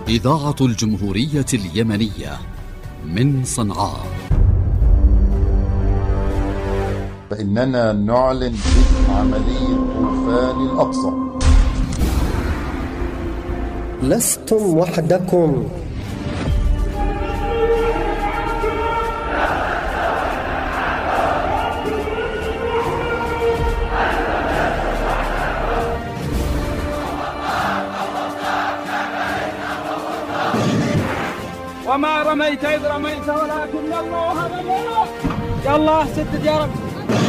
إذاعة الجمهورية اليمنية من صنعاء. فإننا نعلن عملية طوفان الأقصى. لستم وحدكم. وما رميت إذ رميت ولكن الله رمى. يا الله سدد يا رب.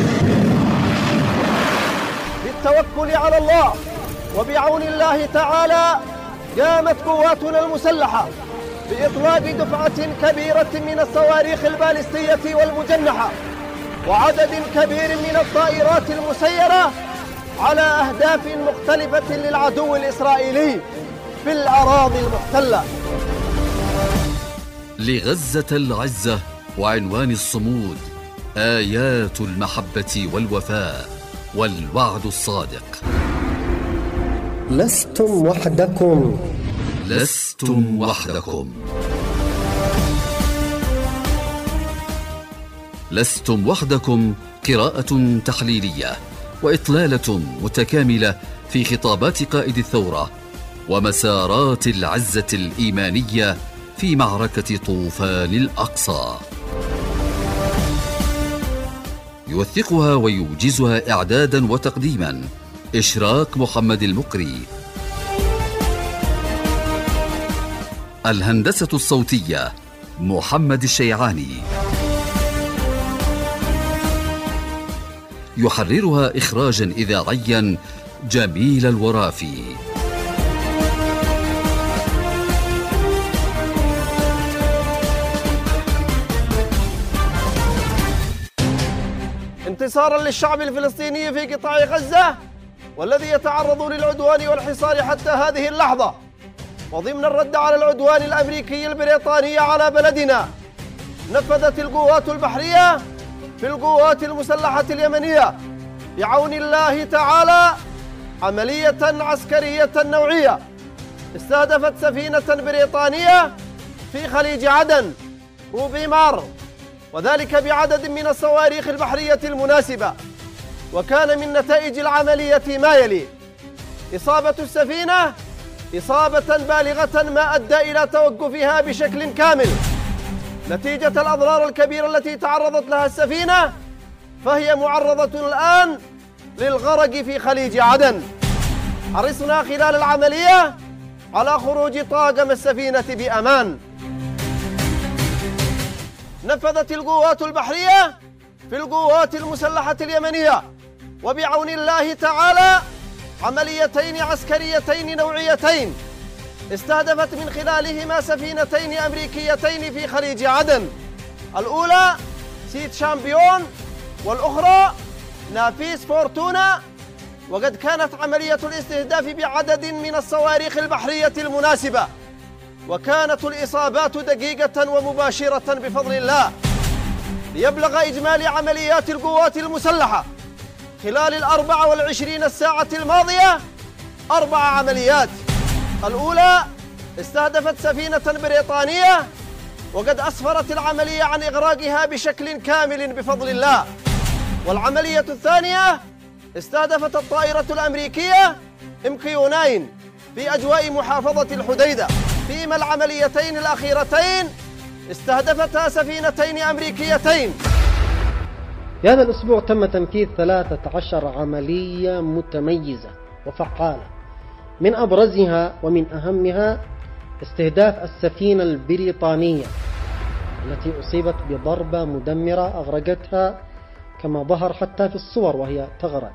بالتوكل على الله وبعون الله تعالى قامت قواتنا المسلحة بإطلاق دفعة كبيرة من الصواريخ البالستية والمجنحة وعدد كبير من الطائرات المسيرة على أهداف مختلفة للعدو الإسرائيلي في الأراضي المحتلة. لغزة العزة وعنوان الصمود آيات المحبة والوفاء والوعد الصادق. لستم وحدكم. لستم وحدكم. لستم وحدكم قراءة تحليلية وإطلالة متكاملة في خطابات قائد الثورة ومسارات العزة الإيمانية في معركة طوفان الأقصى. يوثقها ويوجزها إعدادا وتقديما إشراق محمد المقري. الهندسة الصوتية محمد الشيعاني. يحررها إخراجا إذاعيا جميل الورافي. انتصارا للشعب الفلسطيني في قطاع غزة والذي يتعرض للعدوان والحصار حتى هذه اللحظة، وضمن الرد على العدوان الأمريكي البريطاني على بلدنا، نفذت القوات البحرية في القوات المسلحة اليمنية بعون الله تعالى عملية عسكرية نوعية استهدفت سفينة بريطانية في خليج عدن روبي مار، وذلك بعدد من الصواريخ البحرية المناسبة. وكان من نتائج العملية ما يلي: إصابة السفينة إصابة بالغة ما أدى إلى توقفها بشكل كامل نتيجة الأضرار الكبيرة التي تعرضت لها السفينة، فهي معرضة الآن للغرق في خليج عدن. حرصنا خلال العملية على خروج طاقم السفينة بأمان. نفذت القوات البحرية في القوات المسلحة اليمنية وبعون الله تعالى عمليتين عسكريتين نوعيتين استهدفت من خلالهما سفينتين أمريكيتين في خليج عدن، الأولى سيد شامبيون والأخرى نافيس فورتونا. وقد كانت عملية الاستهداف بعدد من الصواريخ البحرية المناسبة، وكانت الإصابات دقيقة ومباشرة بفضل الله، ليبلغ إجمالي عمليات القوات المسلحة خلال 24 ساعة الماضية 4 عمليات. الأولى استهدفت سفينة بريطانية وقد أسفرت العملية عن إغراقها بشكل كامل بفضل الله. والعملية الثانية استهدفت الطائرة الأمريكية MQ-9 في أجواء محافظة الحديدة، فيما العمليتين الأخيرتين استهدفتا سفينتين أمريكيتين. في هذا الأسبوع تم تنفيذ 13 عملية متميزة وفعالة، من أبرزها ومن أهمها استهداف السفينة البريطانية التي أصيبت بضربة مدمرة أغرقتها كما ظهر حتى في الصور وهي تغرق.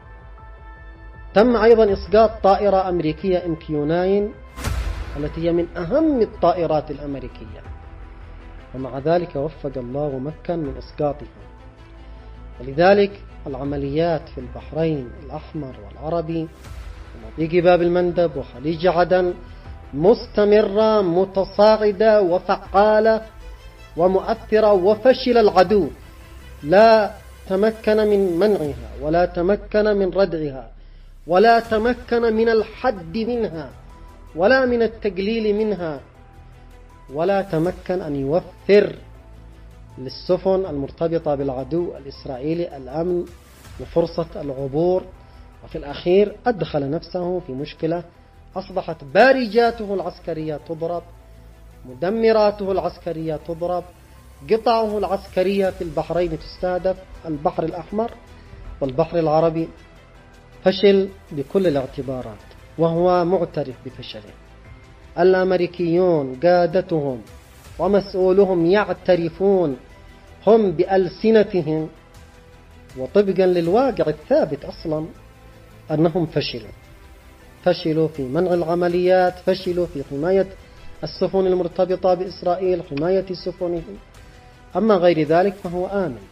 تم أيضا إسقاط طائرة أمريكية MQ-9 التي هي من أهم الطائرات الأمريكية، ومع ذلك وفق الله ومكن من إسقاطها. ولذلك العمليات في البحرين الأحمر والعربي ومضيق باب المندب وخليج عدن مستمرة متصاعدة وفعالة ومؤثرة، وفشل العدو لا تمكن من منعها ولا تمكن من ردعها ولا تمكن من الحد منها ولا من التقليل منها، ولا تمكن أن يوفر للسفن المرتبطة بالعدو الإسرائيلي الأمن وفرصة العبور. وفي الأخير أدخل نفسه في مشكلة، أصبحت بارجاته العسكرية تضرب، مدمراته العسكرية تضرب، قطعه العسكرية في البحرين تستهدف، البحر الأحمر والبحر العربي. فشل بكل الاعتبارات، وهو معترف بفشله. الأمريكيون قادتهم ومسؤولهم يعترفون هم بألسنتهم وطبقا للواقع الثابت أصلا أنهم فشلوا في منع العمليات، فشلوا في حماية السفن المرتبطة بإسرائيل، حماية سفنهم. أما غير ذلك فهو آمن.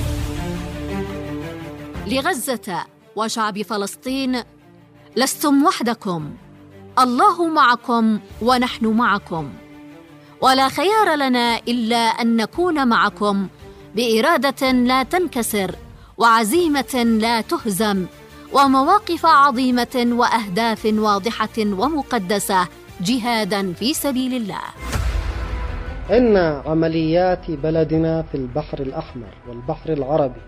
لغزة وشعب فلسطين: لستم وحدكم، الله معكم ونحن معكم، ولا خيار لنا إلا أن نكون معكم بإرادة لا تنكسر، وعزيمة لا تهزم، ومواقف عظيمة وأهداف واضحة ومقدسة، جهادا في سبيل الله. إن عمليات بلدنا في البحر الأحمر والبحر العربي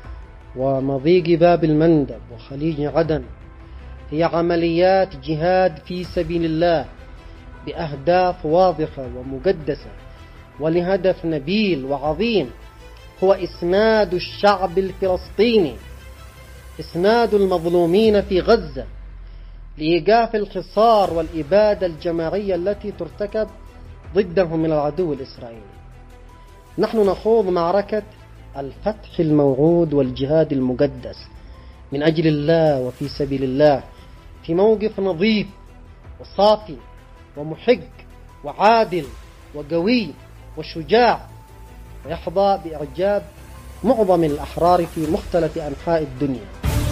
ومضيق باب المندب وخليج عدن هي عمليات جهاد في سبيل الله بأهداف واضحة ومقدسة ولهدف نبيل وعظيم، هو إسناد الشعب الفلسطيني، إسناد المظلومين في غزة، لإيقاف الحصار والإبادة الجماعية التي ترتكب ضدهم من العدو الإسرائيلي. نحن نخوض معركة الفتح الموعود والجهاد المقدس من أجل الله وفي سبيل الله، في موقف نظيف وصافي ومحق وعادل وقوي وشجاع، ويحظى بإعجاب معظم الأحرار في مختلف أنحاء الدنيا.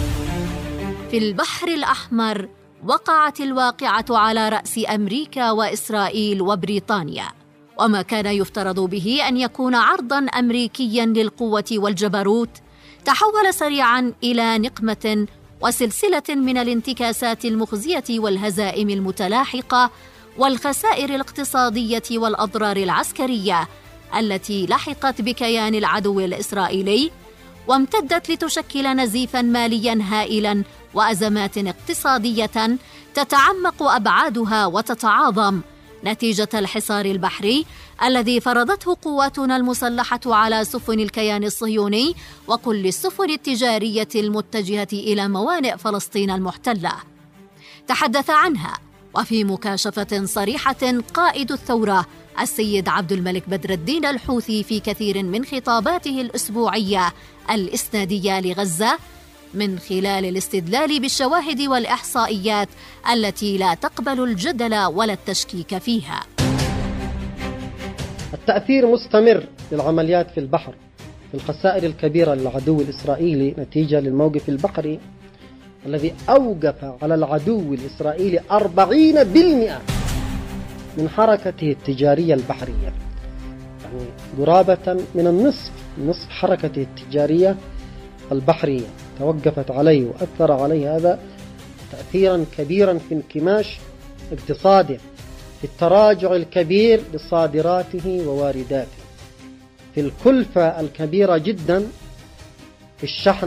في البحر الأحمر وقعت الواقعة على رأس أمريكا وإسرائيل وبريطانيا، وما كان يفترض به أن يكون عرضاً أمريكياً للقوة والجبروت تحول سريعاً إلى نقمة وسلسلة من الانتكاسات المخزية والهزائم المتلاحقة والخسائر الاقتصادية والأضرار العسكرية التي لحقت بكيان العدو الإسرائيلي، وامتدت لتشكل نزيفاً مالياً هائلاً وأزمات اقتصادية تتعمق أبعادها وتتعاظم نتيجة الحصار البحري الذي فرضته قواتنا المسلحة على سفن الكيان الصهيوني وكل السفن التجارية المتجهة إلى موانئ فلسطين المحتلة. تحدث عنها وفي مكاشفة صريحة قائد الثورة السيد عبد الملك بدر الدين الحوثي في كثير من خطاباته الأسبوعية الإسنادية لغزة، من خلال الاستدلال بالشواهد والإحصائيات التي لا تقبل الجدل ولا التشكيك فيها. التأثير مستمر للعمليات في البحر في الخسائر الكبيرة للعدو الإسرائيلي نتيجة للموقف البحري الذي أوقف على العدو الإسرائيلي 40% من حركته التجارية البحرية، يعني قرابة من نصف حركته التجارية البحرية توقفت عليه، وأثر عليه هذا تأثيرا كبيرا في انكماش اقتصاده، في التراجع الكبير لصادراته ووارداته، في الكلفة الكبيرة جدا في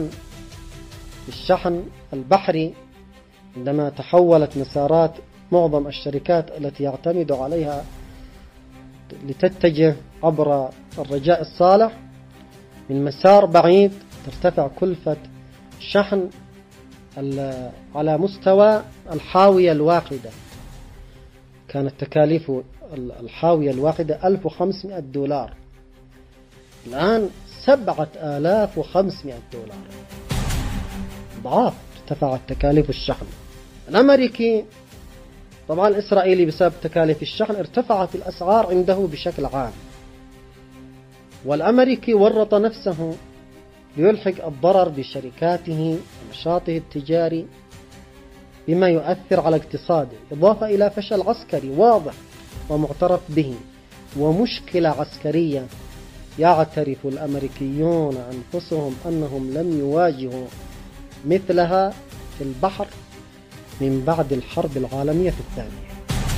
الشحن البحري، عندما تحولت مسارات معظم الشركات التي يعتمد عليها لتتجه عبر الرجاء الصالح من مسار بعيد، ترتفع كلفة الشحن على مستوى الحاوية الواحدة. كانت تكاليف الحاوية الواحدة $1500، الآن $7500، ضعاف ارتفعت تكاليف الشحن. الأمريكي طبعا الإسرائيلي بسبب تكاليف الشحن ارتفعت الأسعار عنده بشكل عام، والأمريكي ورط نفسه ليلحق الضرر بشركاته ونشاطه التجاري بما يؤثر على اقتصاده، إضافة إلى فشل عسكري واضح ومعترف به ومشكلة عسكرية يعترف الأمريكيون أنفسهم أنهم لم يواجهوا مثلها في البحر من بعد الحرب العالمية الثانية.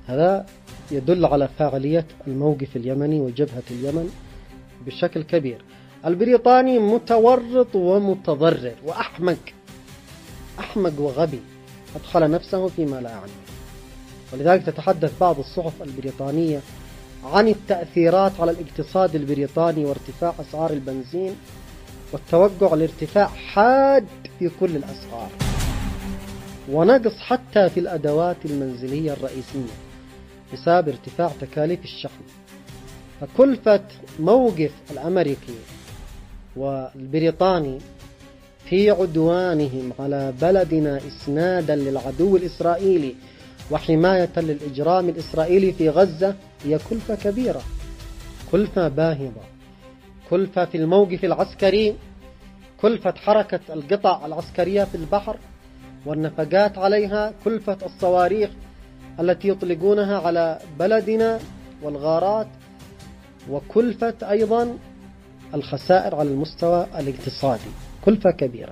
هذا يدل على فاعلية الموقف اليمني وجبهة اليمن بشكل كبير. البريطاني متورط ومتضرر وأحمق وغبي، أدخل نفسه فيما لا يعنيه. ولذلك تتحدث بعض الصحف البريطانية عن التأثيرات على الاقتصاد البريطاني وارتفاع أسعار البنزين والتوقع لارتفاع حاد في كل الأسعار ونقص حتى في الأدوات المنزلية الرئيسية بسبب ارتفاع تكاليف الشحن. فكلفة موقف الأمريكي والبريطاني في عدوانهم على بلدنا إسنادا للعدو الإسرائيلي وحماية للإجرام الإسرائيلي في غزة هي كلفة كبيرة، كلفة باهظة، كلفة في الموقف العسكري، كلفة حركة القطع العسكرية في البحر والنفقات عليها، كلفة الصواريخ التي يطلقونها على بلدنا والغارات، وكلفة أيضا الخسائر على المستوى الاقتصادي، كلفة كبيرة.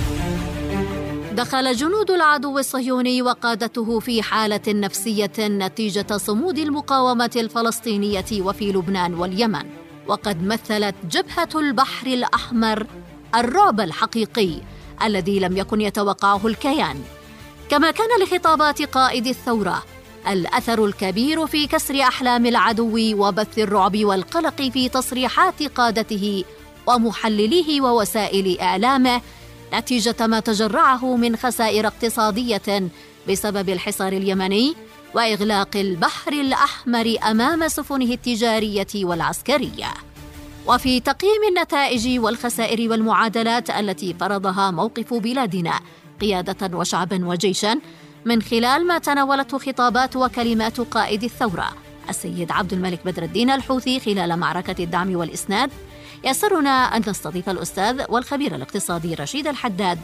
دخل جنود العدو الصهيوني وقادته في حالة نفسية نتيجة صمود المقاومة الفلسطينية وفي لبنان واليمن، وقد مثلت جبهة البحر الأحمر الرعب الحقيقي الذي لم يكن يتوقعه الكيان. كما كان لخطابات قائد الثورة الأثر الكبير في كسر أحلام العدو وبث الرعب والقلق في تصريحات قادته ومحلليه ووسائل إعلامه، نتيجة ما تجرعه من خسائر اقتصادية بسبب الحصار اليمني وإغلاق البحر الأحمر أمام سفنه التجارية والعسكرية. وفي تقييم النتائج والخسائر والمعادلات التي فرضها موقف بلادنا قيادة وشعبا وجيشا من خلال ما تناولته خطابات وكلمات قائد الثورة السيد عبد الملك بدر الدين الحوثي خلال معركة الدعم والإسناد، يسرنا أن نستضيف الأستاذ والخبير الاقتصادي رشيد الحداد.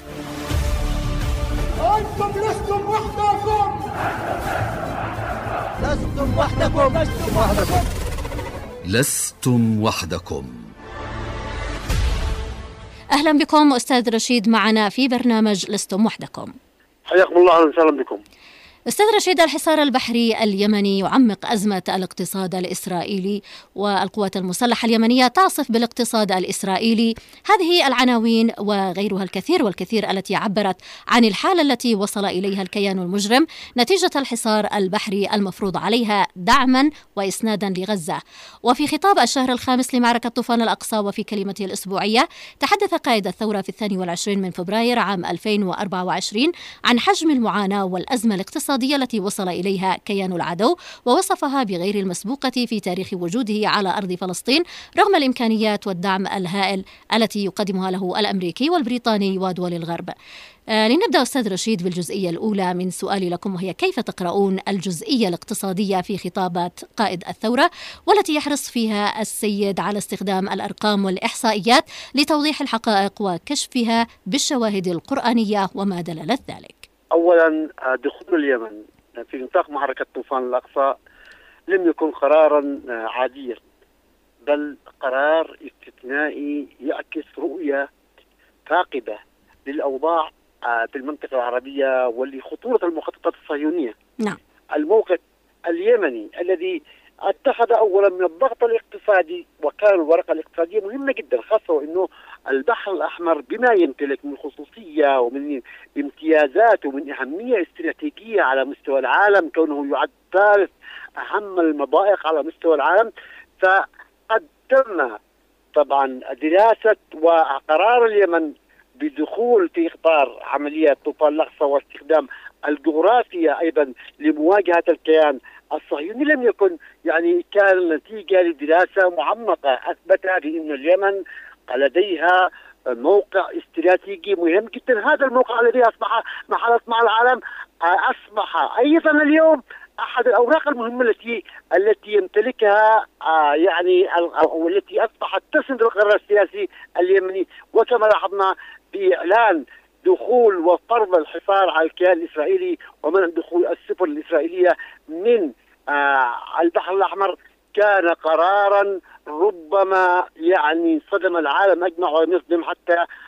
أنتم لستم وحدكم، لستم وحدكم، لستم وحدكم، لستم وحدكم. أهلا بكم أستاذ رشيد معنا في برنامج لستم وحدكم. حياكم الله، أهلا وسهلا بكم. أستاذ رشيد، الحصار البحري اليمني يعمق أزمة الاقتصاد الإسرائيلي والقوات المسلحة اليمنية تعصف بالاقتصاد الإسرائيلي. هذه العناوين وغيرها الكثير والكثير التي عبرت عن الحالة التي وصل إليها الكيان المجرم نتيجة الحصار البحري المفروض عليها دعما وإسنادا لغزة. وفي خطاب الشهر الخامس لمعركة طوفان الأقصى وفي كلمته الأسبوعية تحدث قائد الثورة في 22 من فبراير عام 2024 عن حجم المعاناة والأزمة الاقتصادية التي وصل إليها كيان العدو، ووصفها بغير المسبوقة في تاريخ وجوده على أرض فلسطين رغم الإمكانيات والدعم الهائل التي يقدمها له الأمريكي والبريطاني ودول الغرب. لنبدأ أستاذ رشيد بالجزئية الأولى من سؤالي لكم، وهي كيف تقرؤون الجزئية الاقتصادية في خطابات قائد الثورة والتي يحرص فيها السيد على استخدام الأرقام والإحصائيات لتوضيح الحقائق وكشفها بالشواهد القرآنية وما دلالت ذلك؟ أولا، دخول اليمن في نطاق معركة طوفان الأقصى لم يكن قرارا عاديا، بل قرار استثنائي يعكس رؤية ثاقبة للأوضاع في المنطقة العربية ولخطورة المخططات الصهيونية. نعم. الموقف اليمني الذي اتخذ أولا من الضغط الاقتصادي، وكان الورقة الاقتصادية مهمة جدا، خاصة وأنه البحر الأحمر بما يمتلك من خصوصية ومن امتيازات ومن أهمية استراتيجية على مستوى العالم، كونه يعد ثالث أهم المضائق على مستوى العالم. فقد تم طبعا دراسة وقرار اليمن بدخول في إطار عملية طوفان الأقصى واستخدام الجغرافيا أيضا لمواجهة الكيان الصهيوني لم يكن كان نتيجة لدراسة معمقة أثبتها بأن اليمن لديها موقع استراتيجي مهم جدا. هذا الموقع الذي أصبح محل مع العالم أصبح أيضا اليوم أحد الأوراق المهمة التي يمتلكها والتي أصبحت تسند القرار السياسي اليمني. وكما لاحظنا بإعلان دخول وفرض الحصار على الكيان الإسرائيلي ومنع دخول السفن الإسرائيلية من البحر الأحمر، كان قرارا ربما صدم العالم أجمع ويصدم حتى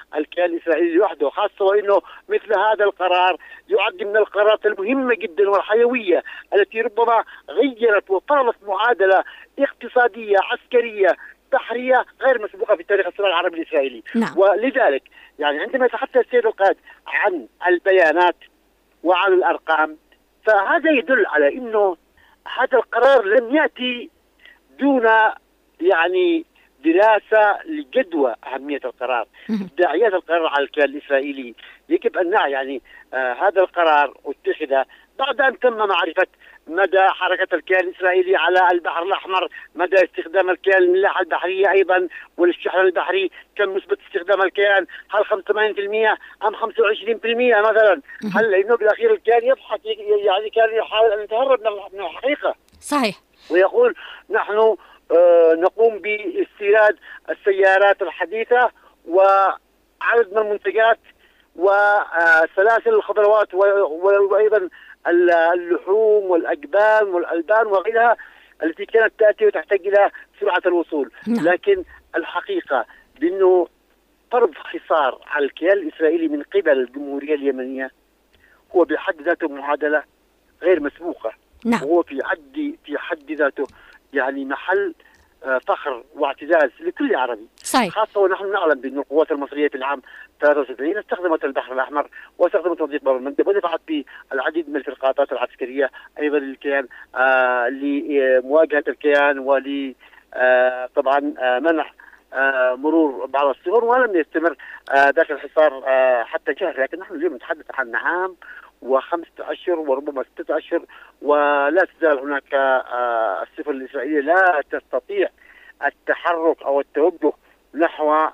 الكيان الإسرائيلي لوحده، خاصة وأنه مثل هذا القرار يعد من القرارات المهمة جدا والحيوية التي ربما غيرت وفرضت معادلة اقتصادية عسكرية بحرية غير مسبوقة في تاريخ الصراع العربي الإسرائيلي. نعم. ولذلك يعني عندما يتحدث السيد القائد عن البيانات وعن الأرقام، فهذا يدل على أنه هذا القرار لم يأتي دون يعني دراسة لجدوى أهمية القرار، داعيات القرار على الكيان الإسرائيلي. يجب أن نعي يعني هذا القرار اتخذ بعد أن تم معرفة مدى حركة الكيان الإسرائيلي على البحر الأحمر، مدى استخدام الكيان للملاحة البحرية أيضا والشحن البحري، كم نسبة استخدام الكيان، هل 85% أم 25% مثلا، هل لأنه بالأخير الكيان يضحك يعني كان يحاول أن يتهرب من الحقيقة. صحيح. ويقول نحن نقوم باستيراد السيارات الحديثة وعدد من المنتجات وسلاسل الخضروات وأيضا اللحوم والأجبان والألبان وغيرها التي كانت تأتي وتحتاج إلى سرعة الوصول. لكن الحقيقة بأنه فرض حصار على الكيان الإسرائيلي من قبل الجمهورية اليمنية هو بحد ذاته معادلة غير مسبوقة. هو في حد ذاته يعني محل فخر واعتزاز لكل عربي. صحيح. خاصة ونحن نعلم بأن القوات المصرية في العام 73 استخدمت البحر الأحمر واستخدمت تضييق باب المندب ودفعت بالعديد من الفرقاطات العسكرية أيضا للكيان لمواجهة الكيان ول طبعا منع مرور بعض السفن، ولم يستمر ذاك الحصار حتى شهر. لكن نحن اليوم نتحدث عن عام و5 أشهر وربما 6 أشهر، ولا تزال هناك السفن الإسرائيلية لا تستطيع التحرك أو التوجه نحو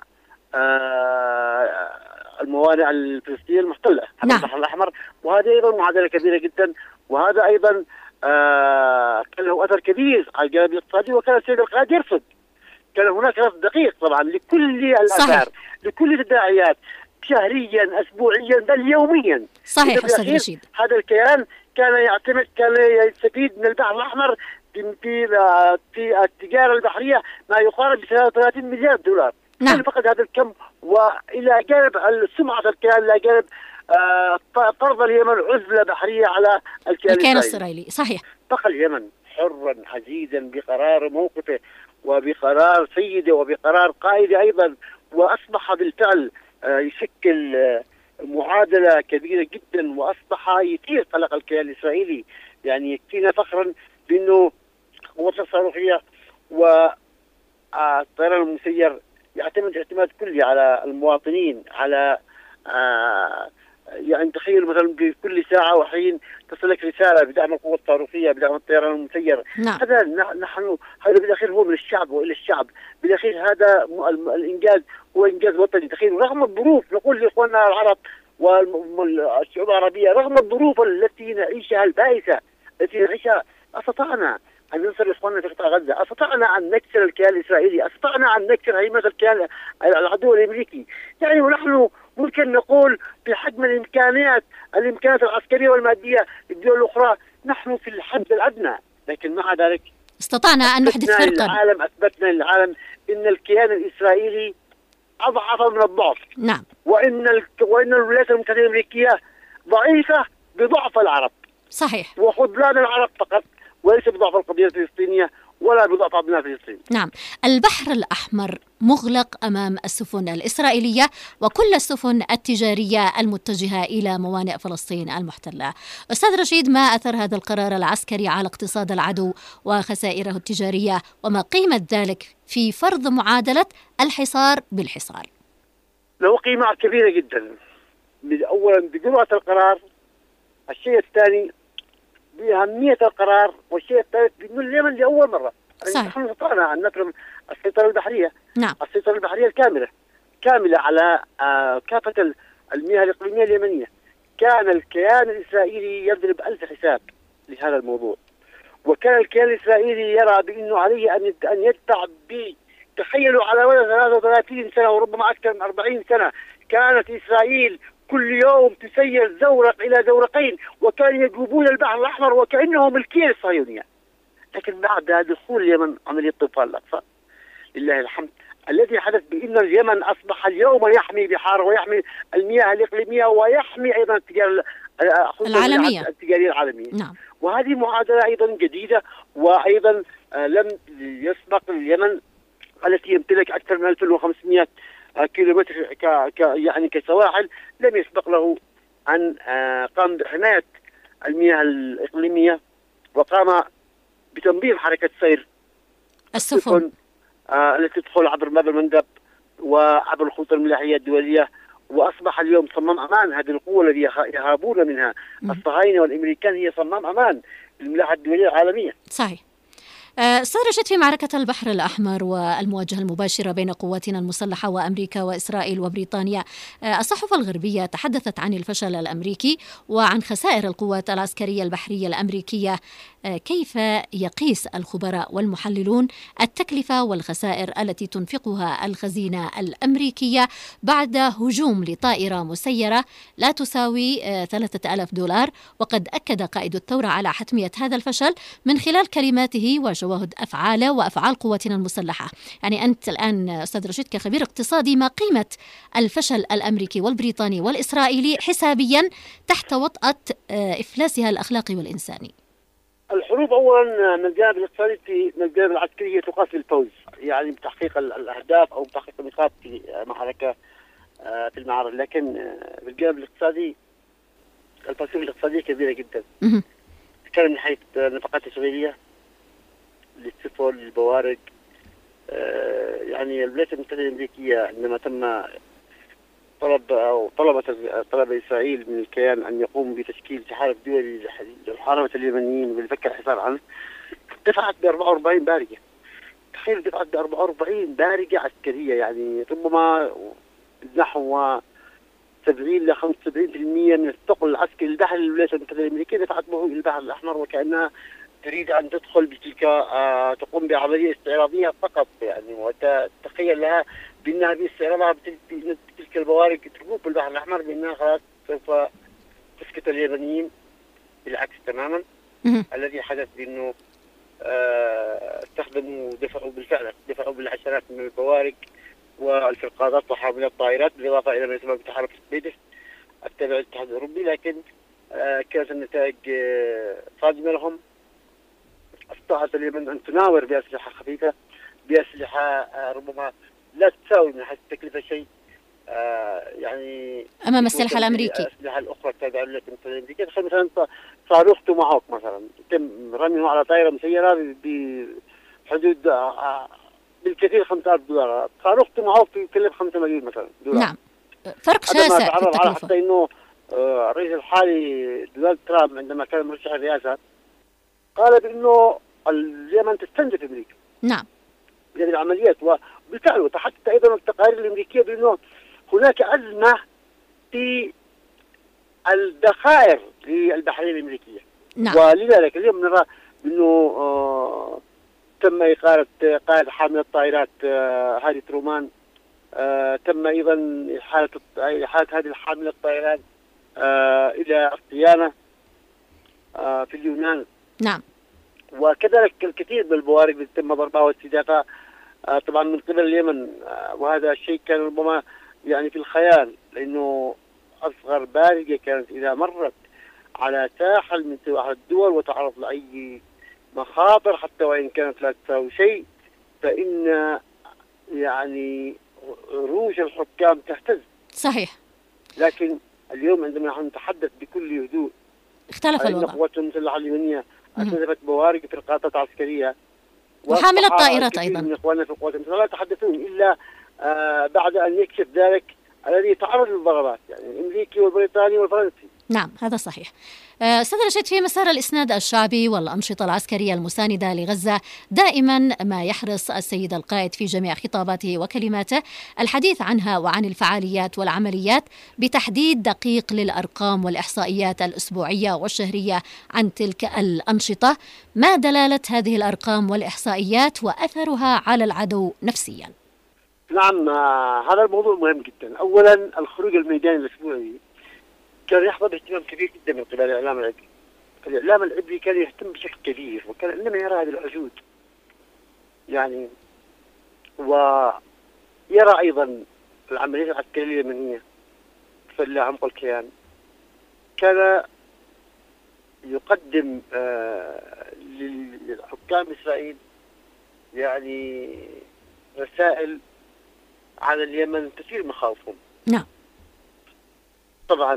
الموانئ الفلسطينية المحتلة على البحر الأحمر. وهذه أيضا معادلة كبيرة جدا، وهذا أيضا كان له أثر كبير على الجانب الاقتصادي. وكان السيد القائد يرصد، كان هناك رصد دقيق طبعا لكل الآثار، لكل التداعيات، شهريا أسبوعيا بل يوميا. صحيح أستاذ رشيد. هذا الكيان كان يستفيد من البحر الأحمر في التجارة البحرية ما يقارب ب 33 مليار دولار. نعم. فقط هذا الكم، وإلى جانب سمعة الكيان، إلى جانب فرض اليمن عزلة بحرية على الكيان الإسرائيلي. صحيح. بقى اليمن حرا عزيزا بقرار موقفه وبقرار سيده وبقرار قائده أيضا، وأصبح بالفعل يشكل معادلة كبيرة جدا، وأصبح يثير قلق الكيان الإسرائيلي. يعني يكفينا فخرا بأنه قوات الصاروخية والطيران المسير يعتمد اعتماد كلي على المواطنين، على يعني تخيل مثلا في كل ساعة وحين تصلك رسالة بدعم القوات الصاروخية، بدعم الطيران المسير. هذا نحن هذا بالأخير هو من الشعب وإلى الشعب، بالأخير هذا الإنجاز هو إنجاز وطني. تخيل رغم الظروف، نقول لإخواننا العرب والشعوب العربية، رغم الظروف التي نعيشها البائسة التي نعيشها، استطعنا أن ننصر إخواننا في قطاع غزة، استطعنا أن نكسر الكيان الإسرائيلي، استطعنا أن نكسر هيمنة الكيان العدو الأمريكي. يعني ونحن ممكن نقول بحجم الإمكانيات العسكرية والمادية للدول الأخرى نحن في الحد الأدنى، لكن مع ذلك استطعنا أن نحدث فرقا. أثبتنا للعالم إن الكيان الإسرائيلي أضعف من الضعف. نعم. وإن الولايات المتحدة الأمريكية ضعيفة بضعف العرب. صحيح. وخذلان العرب فقط، وليس بضعف القضية الفلسطينية ولا بضعف أبناء فلسطين. نعم. البحر الأحمر مغلق أمام السفن الإسرائيلية وكل السفن التجارية المتجهة إلى موانئ فلسطين المحتلة. أستاذ رشيد، ما أثر هذا القرار العسكري على اقتصاد العدو وخسائره التجارية، وما قيمة ذلك في فرض معادلة الحصار بالحصار؟ له قيمة كبيرة جدا. أولا بجرأة القرار، الشيء الثاني بأهمية القرار، والشيء الثالث بأنه اليمن لأول مرة نحن استطعنا أن نفرض السيطرة البحرية. نعم. السيطرة البحرية كاملة على كافة المياه الإقليمية اليمنية. كان الكيان الإسرائيلي يضرب 1000 حساب لهذا الموضوع، وكان الكيان الإسرائيلي يرى بأنه عليه أن يدفع تخيلوا على مدى 33 سنة وربما أكثر من 40 سنة كانت إسرائيل كل يوم تسير زورق إلى زورقين، وكانوا يجوبون البحر الأحمر وكأنه ملكية الصهيونية. لكن بعد دخول اليمن عملية طوفان الأقصى، لله الحمد. الذي حدث بأن اليمن أصبح اليوم يحمي بحاره ويحمي المياه الإقليمية ويحمي أيضا العالمية التجارية العالمية. نعم. وهذه معادلة أيضا جديدة، وأيضا لم يسبق اليمن التي يمتلك أكثر من 2500 كيلومتر يعني كسواحل، لم يسبق له أن قام بحماية المياه الإقليمية وقام بتنظيم حركة سير السفن التي تدخل عبر باب المندب وعبر الخطوط الملاحية الدولية. وأصبح اليوم صمام أمان هذه القوة التي يهابون منها الصهاينة والأمريكان، هي صمام أمان للملاحة الدولية العالمية. صحيح. أستاذ رشيد، في معركة البحر الأحمر والمواجهة المباشرة بين قواتنا المسلحة وأمريكا وإسرائيل وبريطانيا، الصحف الغربية تحدثت عن الفشل الأمريكي وعن خسائر القوات العسكرية البحرية الأمريكية. كيف يقيس الخبراء والمحللون التكلفة والخسائر التي تنفقها الخزينة الأمريكية بعد هجوم لطائرة مسيرة لا تساوي $3000؟ وقد أكد قائد الثورة على حتمية هذا الفشل من خلال كلماته وشواهد أفعاله وأفعال قواتنا المسلحة. يعني أنت الآن أستاذ رشيد كخبير اقتصادي، ما قيمة الفشل الأمريكي والبريطاني والإسرائيلي حسابيا تحت وطأة إفلاسها الأخلاقي والإنساني؟ الحروب أولا من الجانب الاقتصادي، من الجانب العسكري هي تقاس بالفوز، يعني بتحقيق الأهداف أو بتحقيق النقاط في معركة في المعارك. لكن بالجانب الاقتصادي الفلسفة الاقتصادية كبيرة جدا. كان من حيث النفقات التشغيلية للسفن للبوارج، يعني الولايات المتحدة الأمريكية عندما تم طلب إسرائيل من الكيان أن يقوم بتشكيل تحالف دولي لمحاربة اليمنيين ولفك الحصار عنه، دفعت ب44 بارجة. تخيل، دفعت ب44 بارجة عسكرية، يعني ربما نحو 70 ل 75% من الثقل العسكري البحري للولايات المتحدة الأمريكية دفعت به إلى البحر الأحمر، وكأنها تريد أن تدخل بتلك تقوم بعملية استعراضية فقط، يعني وتتخيل لها بأنها باستعراضها بتلك البوارج تقوم بالبحر الأحمر بأنها خلاص سوف تسكت اليمنيين. بالعكس تماما. الذي حدث بأنه استخدموا دفعوا بالعشرات من البوارج والفرقاطات وحاملات الطائرات، بالإضافة إلى ما يسمى بتحالف سبيدس التابع للاتحاد الأوروبي. لكن كانت النتائج صادمة لهم. استطاعت اليمن أن تناور بأسلحة خفيفة، بأسلحة ربما لا تساوي من حيث التكلفة شيء، يعني أمام السلاح الأمريكي. الأسلحة الأخرى التابعة للولايات المتحدة الأمريكية، مثلا صاروخ توماهوك مثلا تم رميه على طائرة مسيرة بحدود بالكثير $5000. صاروخ توماهوك يكلف 5 مليون مثلا $. نعم، فرق شاسع في التكلفة. حتى إنه الرئيس الحالي دونالد ترامب عندما كان مرشح الرئاسة قال بأنه اليمن تستنزف أمريكا. نعم. هذه العمليات، وبالفعل وتحدث أيضا التقارير الأمريكية بأنه هناك أزمة في الذخائر للبحرية الأمريكية. نعم. ولذلك اليوم نرى أنه تم إقالة قائد حامل الطائرات هادي ترومان. تم أيضا إحالة هذه الحاملة الطائرات إلى الصيانة في اليونان. نعم. وكذلك الكثير من البوارج التي تم ضربها واستهدافها طبعا من قبل اليمن، وهذا الشيء كان ربما يعني في الخيال، لأنه أصغر بارجة كانت إذا مرت على ساحل من سواحل الدول وتعرض لأي مخاطر حتى وإن كانت لا تساوي شيء، فإن يعني روج الحكام تهتز. صحيح. لكن اليوم عندما نحن نتحدث بكل هدوء اختلف الوضع. قوات المسلحة اليمنية استهدفت بوارج فرقاطات عسكرية وحامل الطائرات أيضا. من إخواننا في القوات المسلحة لا يتحدثون إلا بعد أن يكشف ذلك الذي يتعرض للضربات، يعني الأمريكي والبريطاني والفرنسي. نعم، هذا صحيح. أستاذ رشيد، في مسار الإسناد الشعبي والأنشطة العسكرية المساندة لغزة دائما ما يحرص السيد القائد في جميع خطاباته وكلماته الحديث عنها وعن الفعاليات والعمليات بتحديد دقيق للأرقام والإحصائيات الأسبوعية والشهرية عن تلك الأنشطة. ما دلالة هذه الأرقام والإحصائيات وأثرها على العدو نفسيا؟ نعم، هذا الموضوع مهم جدا. أولا الخروج الميداني الأسبوعي كان يحظى باهتمام كبير جدا من قبل الإعلام العبري. الإعلام العبري كان يهتم بشكل كبير، وكان إنما يرى هذه الحشود، يعني ويرى أيضا العملية العسكرية اليمنية في عمق الكيان، كان يقدم للحكام إسرائيل يعني رسائل على اليمن تثير مخاوفهم. نعم. طبعا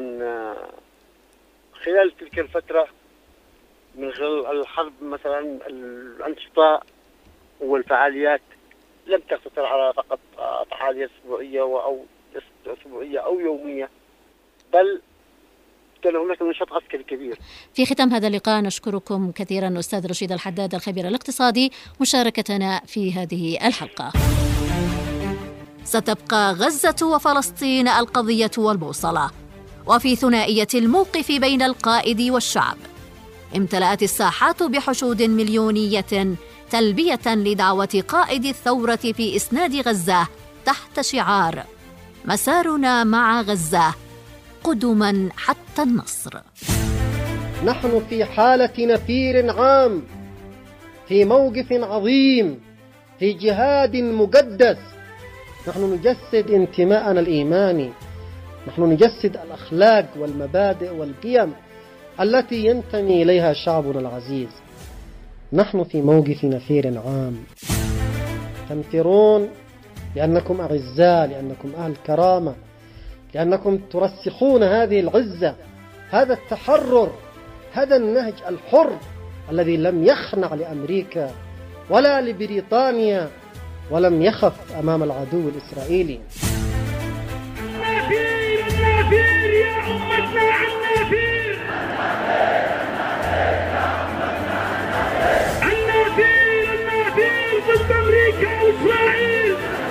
خلال تلك الفترة من خلال الحرب مثلا الأنشطة والفعاليات لم تقتصر على فقط فعاليات أسبوعية أو يومية، بل كان هناك نشاط عسكري كبير. في ختام هذا اللقاء نشكركم كثيرا أستاذ رشيد الحداد الخبير الاقتصادي مشاركتنا في هذه الحلقة. ستبقى غزة وفلسطين القضية والبوصلة، وفي ثنائية الموقف بين القائد والشعب امتلأت الساحات بحشود مليونية تلبية لدعوة قائد الثورة في إسناد غزة تحت شعار مسارنا مع غزة قدما حتى النصر. نحن في حالة نفير عام، في موقف عظيم، في جهاد مقدس. نحن نجسد انتماءنا الإيماني، نحن نجسد الأخلاق والمبادئ والقيم التي ينتمي إليها شعبنا العزيز. نحن في موقف نفير عام، تنفرون لأنكم أعزاء، لأنكم أهل كرامة، لأنكم ترسخون هذه العزة، هذا التحرر، هذا النهج الحر الذي لم يخنع لأمريكا ولا لبريطانيا ولم يخف أمام العدو الإسرائيلي. النافير النافير يا أمتنا، النافير النافير النافير ضد أمريكا وإسرائيل.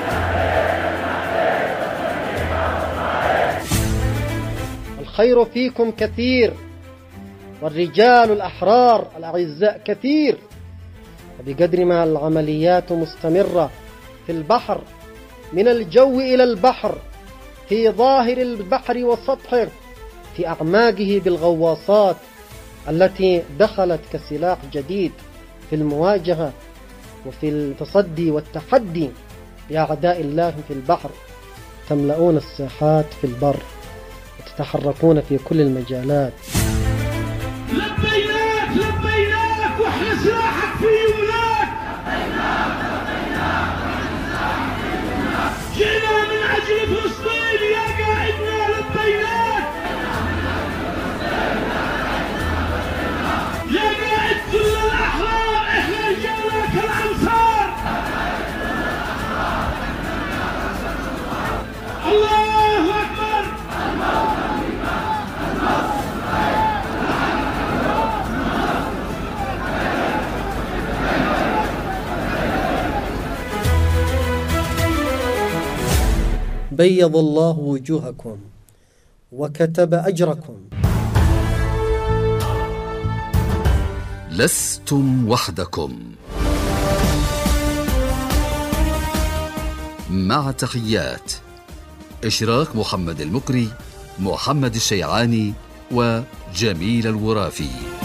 الخير فيكم كثير، والرجال الأحرار الأعزاء كثير، وبقدر ما العمليات مستمرة في البحر، من الجو إلى البحر، في ظاهر البحر وسطحه، في أعماقه بالغواصات التي دخلت كسلاح جديد في المواجهة وفي التصدي والتحدي بأعداء الله في البحر. تملؤون الساحات في البر وتتحركون في كل المجالات. لبيناك لبيناك واحنا سلاحك في يمناك، جئنا من أجل فلسطين يا قائدنا، لبيناك يا قائد كل الأحرار، احنا رجالك الأنصار. الله أكبر. بيض الله وجوهكم وكتب أجركم. لستم وحدكم. مع تحيات إشراك محمد المكري، محمد الشيعاني وجميل الورافي.